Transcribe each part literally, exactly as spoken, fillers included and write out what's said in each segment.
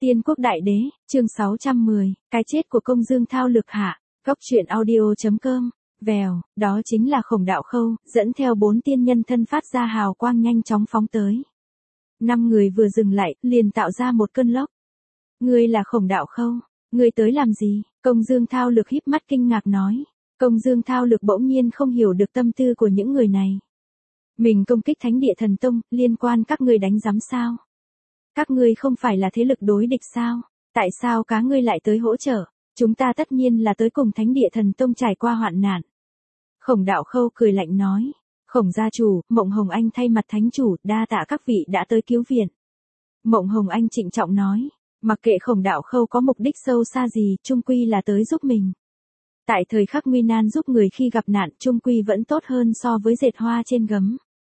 Tiên quốc đại đế, chương sáu trăm mười, cái chết của công dương thao lược hạ, góc truyện audio.com, vèo, đó chính là Khổng Đạo Khâu, dẫn theo bốn tiên nhân thân phát ra hào quang nhanh chóng phóng tới. Năm người vừa dừng lại, liền tạo ra một cơn lốc. Ngươi là Khổng Đạo Khâu, ngươi tới làm gì? Công dương thao lược híp mắt kinh ngạc nói. Công dương thao lược bỗng nhiên không hiểu được tâm tư của những người này. Mình công kích Thánh Địa Thần Tông, liên quan các ngươi đánh giám sao? Các ngươi không phải là thế lực đối địch sao? Tại sao cá ngươi lại tới hỗ trợ? Chúng ta tất nhiên là tới cùng Thánh Địa Thần Tông trải qua hoạn nạn. Khổng Đạo Khâu cười lạnh nói. Khổng gia chủ, Mộng Hồng Anh thay mặt thánh chủ, đa tạ các vị đã tới cứu viện. Mộng Hồng Anh trịnh trọng nói. Mặc kệ Khổng Đạo Khâu có mục đích sâu xa gì, chung quy là tới giúp mình. Tại thời khắc nguy nan giúp người khi gặp nạn, chung quy vẫn tốt hơn so với dệt hoa trên gấm.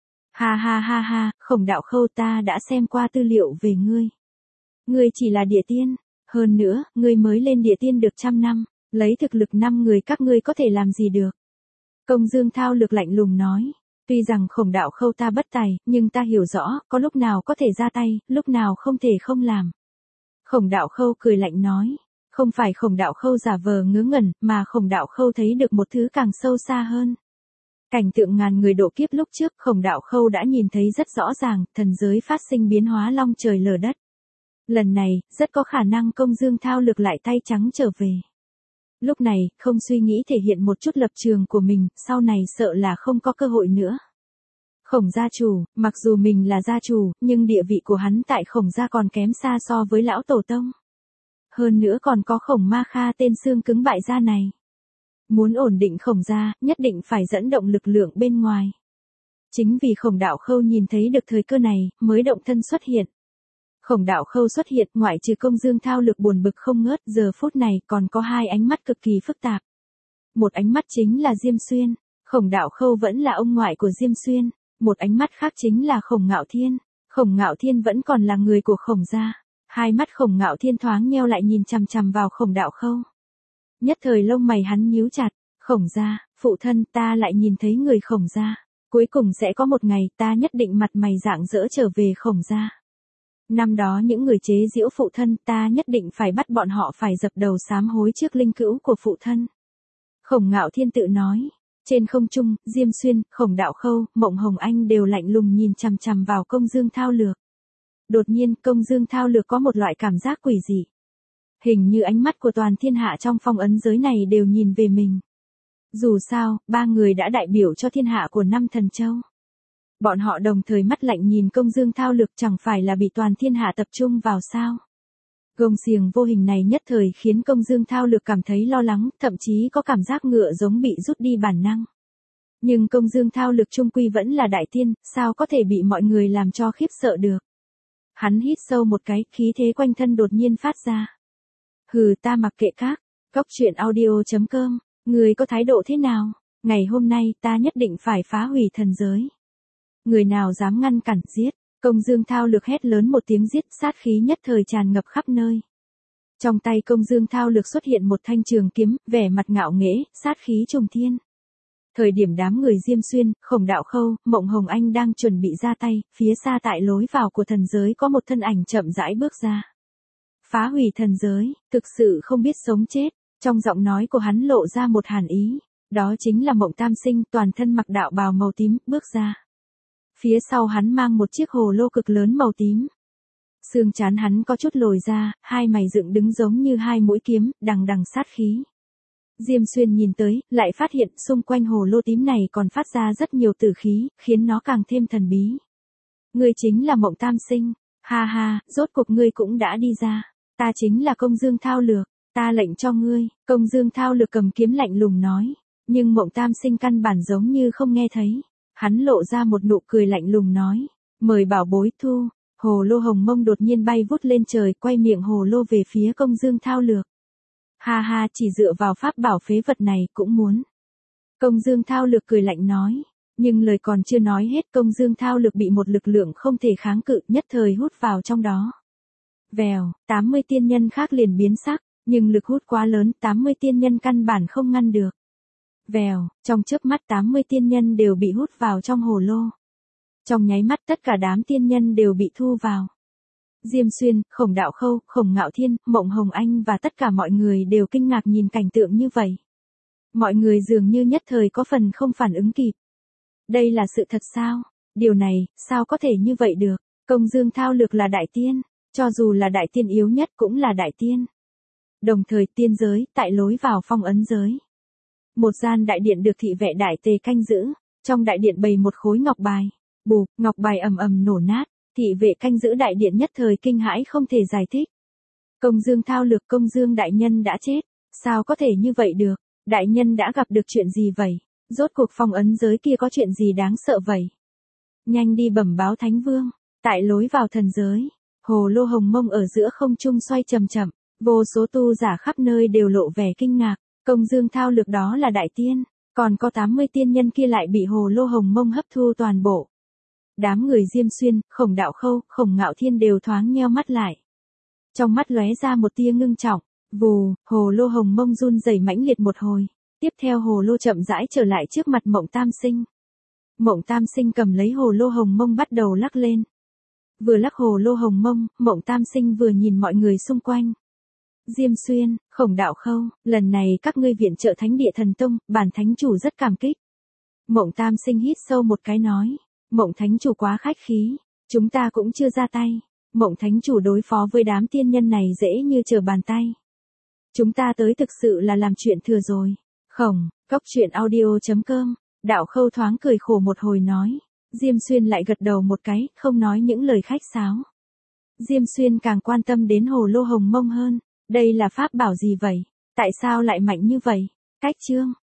Ha ha ha ha, Khổng Đạo Khâu, ta đã xem qua tư liệu về ngươi. Ngươi chỉ là địa tiên, hơn nữa, ngươi mới lên địa tiên được trăm năm, lấy thực lực năm người các ngươi có thể làm gì được. Công dương thao lược lạnh lùng nói, tuy rằng Khổng Đạo Khâu ta bất tài, nhưng ta hiểu rõ, có lúc nào có thể ra tay, lúc nào không thể không làm. Khổng Đạo Khâu cười lạnh nói, không phải Khổng Đạo Khâu giả vờ ngớ ngẩn, mà Khổng Đạo Khâu thấy được một thứ càng sâu xa hơn. Cảnh tượng ngàn người độ kiếp lúc trước, Khổng Đạo Khâu đã nhìn thấy rất rõ ràng, thần giới phát sinh biến hóa long trời lở đất. Lần này, rất có khả năng công dương thao lược lại tay trắng trở về. Lúc này, không suy nghĩ thể hiện một chút lập trường của mình, sau này sợ là không có cơ hội nữa. Khổng gia chủ, mặc dù mình là gia chủ, nhưng địa vị của hắn tại Khổng gia còn kém xa so với lão tổ tông. Hơn nữa còn có Khổng Ma Kha tên xương cứng bại gia này. Muốn ổn định Khổng gia, nhất định phải dẫn động lực lượng bên ngoài. Chính vì Khổng Đạo Khâu nhìn thấy được thời cơ này, mới động thân xuất hiện. Khổng Đạo Khâu xuất hiện, ngoại trừ công dương thao lược buồn bực không ngớt, giờ phút này còn có hai ánh mắt cực kỳ phức tạp. Một ánh mắt chính là Diêm Xuyên, Khổng Đạo Khâu vẫn là ông ngoại của Diêm Xuyên. Một ánh mắt khác chính là Khổng Ngạo Thiên, Khổng Ngạo Thiên vẫn còn là người của Khổng gia. Hai mắt Khổng Ngạo Thiên thoáng nheo lại nhìn chằm chằm vào Khổng Đạo Khâu. Nhất thời lông mày hắn nhíu chặt, Khổng gia, phụ thân, ta lại nhìn thấy người Khổng gia. Cuối cùng sẽ có một ngày ta nhất định mặt mày rạng rỡ trở về Khổng gia. Năm đó những người chế giễu phụ thân, ta nhất định phải bắt bọn họ phải dập đầu sám hối trước linh cữu của phụ thân. Khổng Ngạo Thiên tự nói. Trên không trung, Diêm Xuyên, Khổng Đạo Khâu, Mộng Hồng Anh đều lạnh lùng nhìn chằm chằm vào công dương thao lược. Đột nhiên, công dương thao lược có một loại cảm giác quỷ dị. Hình như ánh mắt của toàn thiên hạ trong phong ấn giới này đều nhìn về mình. Dù sao, ba người đã đại biểu cho thiên hạ của năm thần châu. Bọn họ đồng thời mắt lạnh nhìn công dương thao lược, chẳng phải là bị toàn thiên hạ tập trung vào sao. Gông xiềng vô hình này nhất thời khiến công dương thao lược cảm thấy lo lắng, thậm chí có cảm giác ngựa giống bị rút đi bản năng. Nhưng công dương thao lược trung quy vẫn là đại tiên, sao có thể bị mọi người làm cho khiếp sợ được. Hắn hít sâu một cái, khí thế quanh thân đột nhiên phát ra. Hừ, ta mặc kệ các, góc truyện audio.com, người có thái độ thế nào? Ngày hôm nay ta nhất định phải phá hủy thần giới. Người nào dám ngăn cản, giết. Công dương thao lược hét lớn một tiếng giết, sát khí nhất thời tràn ngập khắp nơi. Trong tay công dương thao lược xuất hiện một thanh trường kiếm, vẻ mặt ngạo nghễ, sát khí trùng thiên. Thời điểm đám người Diêm Xuyên, Khổng Đạo Khâu, Mộng Hồng Anh đang chuẩn bị ra tay, phía xa tại lối vào của thần giới có một thân ảnh chậm rãi bước ra. Phá hủy thần giới, thực sự không biết sống chết, trong giọng nói của hắn lộ ra một hàn ý, đó chính là Mộng Tam Sinh, toàn thân mặc đạo bào màu tím, bước ra. Phía sau hắn mang một chiếc hồ lô cực lớn màu tím. Xương trán hắn có chút lồi ra, hai mày dựng đứng giống như hai mũi kiếm, đằng đằng sát khí. Diêm Xuyên nhìn tới, lại phát hiện xung quanh hồ lô tím này còn phát ra rất nhiều tử khí, khiến nó càng thêm thần bí. Ngươi chính là Mộng Tam Sinh, ha ha, rốt cuộc ngươi cũng đã đi ra. Ta chính là công dương thao lược, ta lệnh cho ngươi. Công dương thao lược cầm kiếm lạnh lùng nói, nhưng Mộng Tam Sinh căn bản giống như không nghe thấy. Hắn lộ ra một nụ cười lạnh lùng nói, mời bảo bối thu. Hồ lô hồng mông đột nhiên bay vút lên trời, quay miệng hồ lô về phía công dương thao lược. Ha ha, chỉ dựa vào pháp bảo phế vật này cũng muốn. Công dương thao lược cười lạnh nói, nhưng lời còn chưa nói hết, công dương thao lược bị một lực lượng không thể kháng cự, nhất thời hút vào trong đó. Vèo, tám mươi tiên nhân khác liền biến sắc, nhưng lực hút quá lớn, tám mươi tiên nhân căn bản không ngăn được. Vèo, trong chớp mắt tám mươi tiên nhân đều bị hút vào trong hồ lô. Trong nháy mắt tất cả đám tiên nhân đều bị thu vào. Diêm Xuyên, Khổng Đạo Khâu, Khổng Ngạo Thiên, Mộng Hồng Anh và tất cả mọi người đều kinh ngạc nhìn cảnh tượng như vậy. Mọi người dường như nhất thời có phần không phản ứng kịp. Đây là sự thật sao? Điều này, sao có thể như vậy được? Công Dương Thao Lược là đại tiên, cho dù là đại tiên yếu nhất cũng là đại tiên. Đồng thời tiên giới, tại lối vào phong ấn giới. Một gian đại điện được thị vệ đại tề canh giữ, trong đại điện bày một khối ngọc bài. Bụp, ngọc bài ầm ầm nổ nát, thị vệ canh giữ đại điện nhất thời kinh hãi không thể giải thích. Công Dương Thao Lược, Công Dương đại nhân đã chết, sao có thể như vậy được? Đại nhân đã gặp được chuyện gì vậy? Rốt cuộc phong ấn giới kia có chuyện gì đáng sợ vậy? Nhanh đi bẩm báo Thánh Vương, tại lối vào thần giới, hồ lô hồng mông ở giữa không trung xoay chậm chậm, vô số tu giả khắp nơi đều lộ vẻ kinh ngạc, Công Dương Thao Lược đó là đại tiên, còn có tám mươi tiên nhân kia lại bị hồ lô hồng mông hấp thu toàn bộ. Đám người Diêm Xuyên, Khổng Đạo Khâu, Khổng Ngạo Thiên đều thoáng nheo mắt lại. Trong mắt lóe ra một tia ngưng trọng, vù, hồ lô hồng mông run rẩy mãnh liệt một hồi, tiếp theo hồ lô chậm rãi trở lại trước mặt Mộng Tam Sinh. Mộng Tam Sinh cầm lấy hồ lô hồng mông bắt đầu lắc lên. Vừa lắc hồ lô hồng mông, Mộng Tam Sinh vừa nhìn mọi người xung quanh. Diêm Xuyên, Khổng Đạo Khâu, lần này các ngươi viện trợ Thánh Địa Thần Tông, bản thánh chủ rất cảm kích. Mộng Tam Sinh hít sâu một cái nói, Mộng thánh chủ quá khách khí, chúng ta cũng chưa ra tay. Mộng thánh chủ đối phó với đám tiên nhân này dễ như trở bàn tay. Chúng ta tới thực sự là làm chuyện thừa rồi. Khổng, cốc truyện audio chấm com, Đạo Khâu thoáng cười khổ một hồi nói. Diêm Xuyên lại gật đầu một cái, không nói những lời khách sáo. Diêm Xuyên càng quan tâm đến hồ lô hồng mông hơn. Đây là pháp bảo gì vậy? Tại sao lại mạnh như vậy? Cách chương.